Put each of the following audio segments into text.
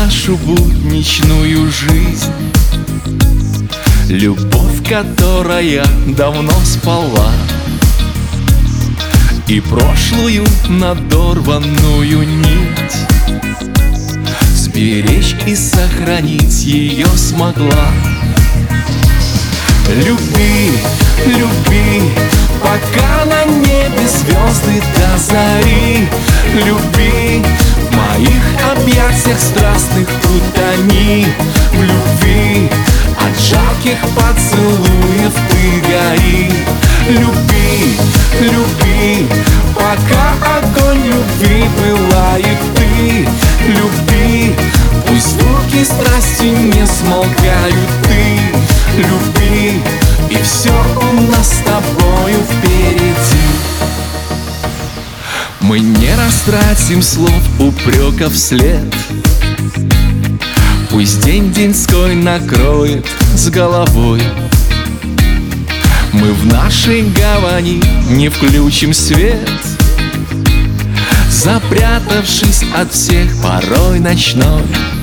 нашу будничную жизнь. Любовь, которая давно спала, и прошлую надорванную нить сберечь и сохранить ее смогла. Люби, люби, пока на небе звезды до зари. Люби, в моих объятиях страстных утони. В любви от жарких поцелуев ты гори. Люби, люби, пока огонь любви пылает ты. Люби, пусть звуки страсти не смолкают ты. Люби, и все у нас с тобою впереди. Мы не растратим слов упреков вслед. Пусть день деньской накроет с головой. Мы в нашей гавани не включим свет, запрятавшись от всех порой ночной.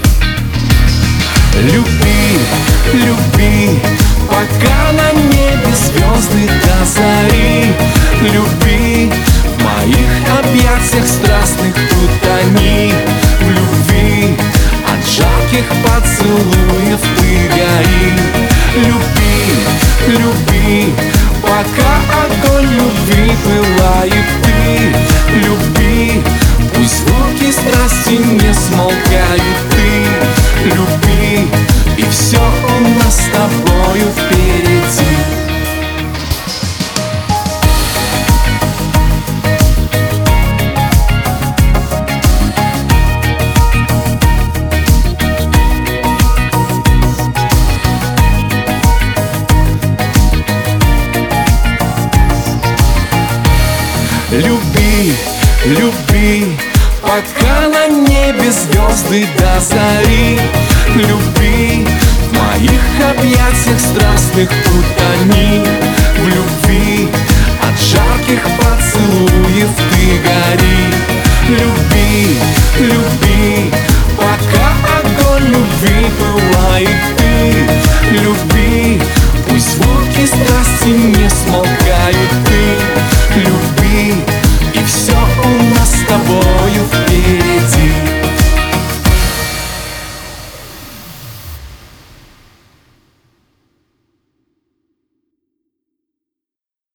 Люби, люби, пока на небе звезды до зари. Люби, в моих объятиях страстных утони. В любви от жарких поцелуев ты гори. Люби, люби, пока огонь любви пылает ты. Люби, пусть звуки страсти не смолкают ты. Люби, и все у нас с тобою впереди. Люби, люби, пока на небе звезды до зари. Люби, в моих объятиях страстных утони. В любви от жарких поцелуев ты гори.